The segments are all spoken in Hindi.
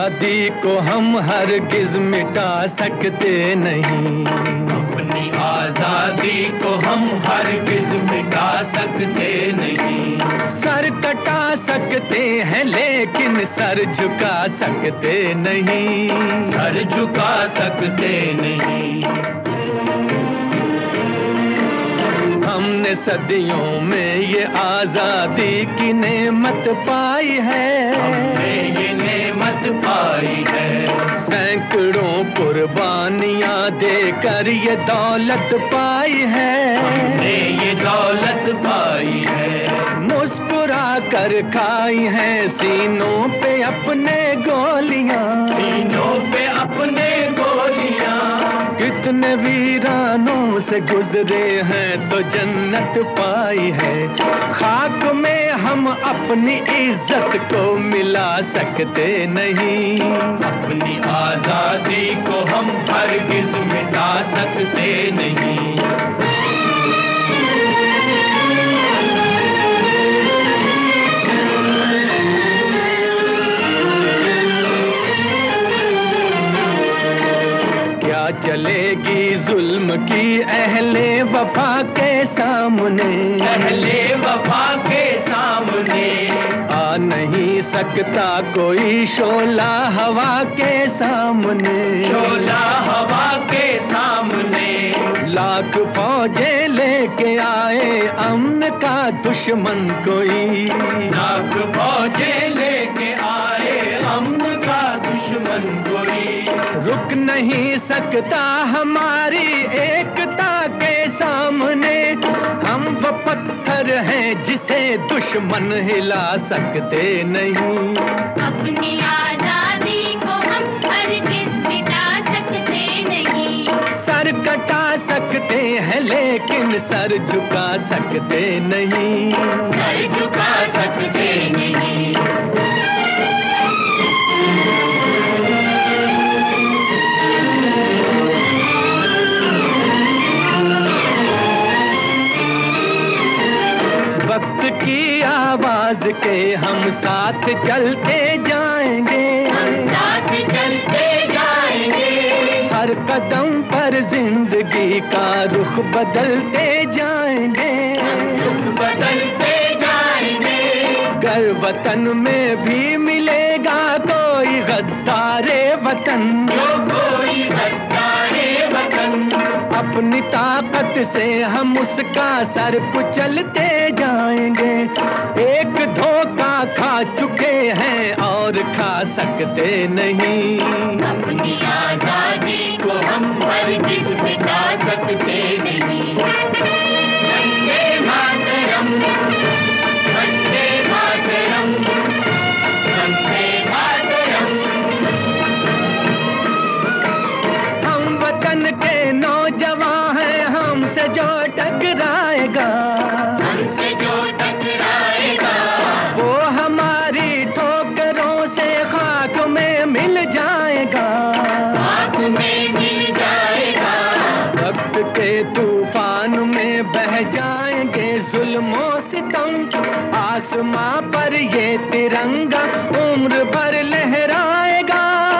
आजादी को हम हरगिज मिटा सकते नहीं, अपनी आजादी को हम हरगिज मिटा सकते नहीं। सर कटा सकते हैं लेकिन सर झुका सकते नहीं, सर झुका सकते नहीं। हमने सदियों में ये आजादी की नेमत पाई है, हमने ये नेमत पाई है। सैकड़ों कुर्बानियां देकर ये दौलत पाई है, हमने ये दौलत पाई है। मुस्कुरा कर खाई है सीनों पे अपने गोलियां, सीनों पे अपने गोलियां। कितने वीरानों से गुजरे हैं तो जन्नत पाई है। खाक में हम अपनी इज्जत को मिला सकते नहीं, अपनी आजादी को हम हरगिज मिटा सकते नहीं। चलेगी जुल्म की अहले वफा के सामने, अहले वफा के सामने। आ नहीं सकता कोई शोला हवा के सामने, शोला हवा के सामने। लाख फौजें लेके आए अमन का दुश्मन कोई, लाख फौजें लेके आए अमन का दुश्मन कोई। रुक नहीं सकता हमारी एकता के सामने, हम वो पत्थर हैं जिसे दुश्मन हिला सकते नहीं। अपनी आजादी को हम हरगिज मिटा सकते नहीं, सर कटा सकते हैं लेकिन सर झुका सकते नहीं, सर झुका सकते नहीं। वक्त की आवाज के हम साथ चलते जाएंगे, हम साथ चलते जाएंगे। हर कदम पर जिंदगी का रुख बदलते जाएंगे, रुख बदलते जाएंगे। गर वतन में भी मिलेगा कोई गद्दारे वतन, जो कोई गद्दारे वतन। अपनी ताकत से हम उसका सर कुचलते जाएंगे। एक धोखा खा चुके हैं और खा सकते नहीं, अपनी आजादी को हम हरगिज मिटा सकते नहीं। वंदे मातरम, वंदे मातरम, वंदे मातरम। हम वतन के नौजवान हैं, हमसे जो टकराएगा, हमसे जो टकराएगा, वो हमारी ठोकरों से खाक में मिल जाएगा, खाक में मिल जाएगा। वक्त के तूफान में बह जाएंगे जुल्मों सितम, आसमां पर ये तिरंगा उम्र भर लहराएगा।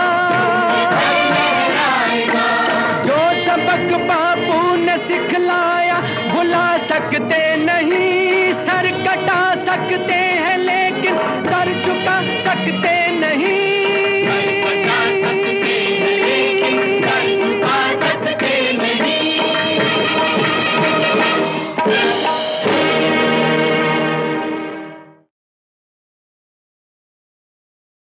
जो सबक बापू ने सिखलाया भुला सकते नहीं, सर कटा सकते